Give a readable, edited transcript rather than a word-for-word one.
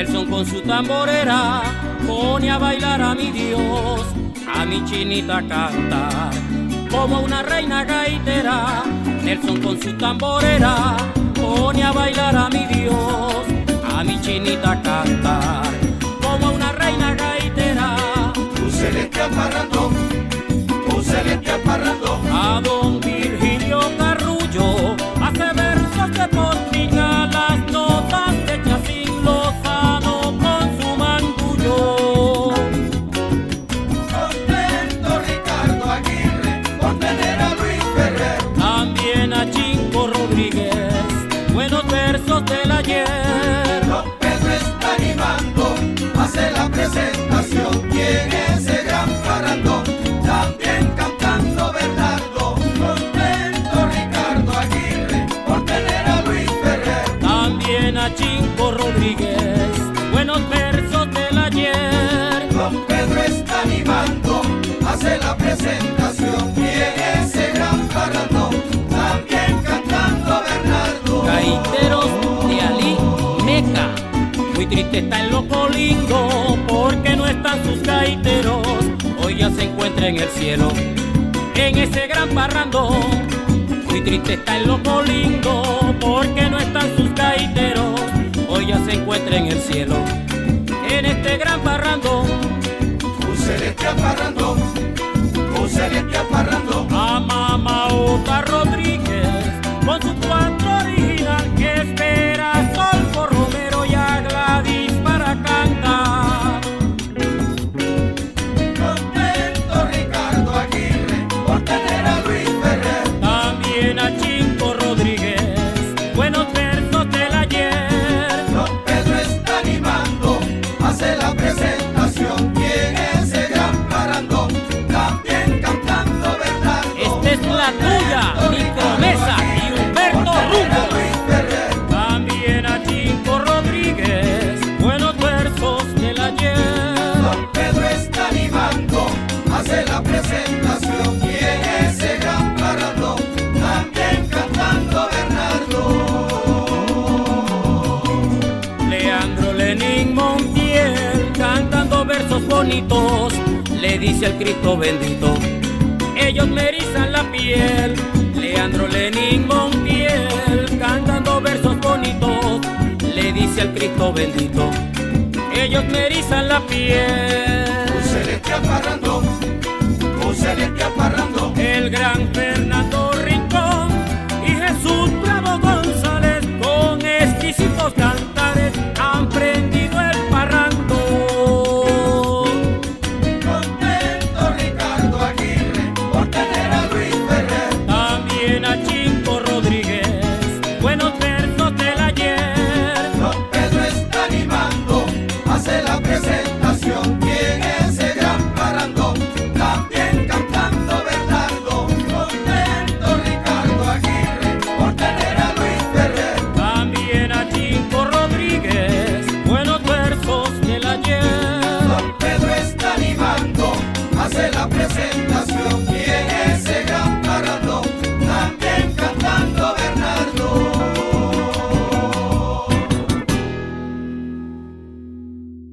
Nelson con su tamborera pone a bailar a mi Dios, a mi chinita a cantar como una reina gaitera. Nelson con su tamborera pone a bailar a mi Dios, a mi chinita a cantar como una reina gaitera. Un celestial parrandón, un celestial parrandón. A don Virgilio Carrullo hace versos de postilla, las notas de Chacín Lozano con su mangullo. Contento Ricardo Aguirre por tener a Luis Ferrer. También a Chinco Rodríguez, buenos versos del ayer. Don Pedro está animando, hace la presentación. ¿Quién es ese gran parrandón? También cantando Bernardo. Contento Ricardo Aguirre por tener a Luis Ferrer. También a Chinco Rodríguez, buenos versos del ayer. Don Pedro está animando, hace la presentación. ¿Quién es ese gran parrandón? También cantando Bernardo. Gaiteros de Ali Meca, muy triste está el loco lindo porque no están sus gaiteros. Hoy ya se encuentra en el cielo, en ese gran parrandón. Muy triste está el loco lindo porque no están sus gaiteros. Hoy ya se encuentra en el cielo, en este gran parrandón. Un celestial parrandón, un celestial parrandón. A Mamaota Rodríguez con su cuatro original que espera a Solfo Romero y a Gladys para cantar. Contento Ricardo Aguirre por tener a Luis Ferrer. También a Chinco Rodríguez, buenos versos del ayer. Don Pedro está animando, hace la presentación. ¿Quién es ese gran parrandón? También cantando Bernardo. Esta es la tuya, Nico Mesa y Humberto Rumbo. Luis Ferrer. También a Chinco Rodríguez, buenos versos del ayer. Don Pedro está animando, hace la presentación. ¿Quién es ese gran parrandón? También cantando Bernardo. Leandro Lenín Montiel cantando versos bonitos, le dice al Cristo bendito, ellos me erizan la piel. Leandro Lenín Montiel cantando versos bonitos, le dice al Cristo bendito, ellos me erizan la piel. Un celestial parrandón, un celestial parrandón.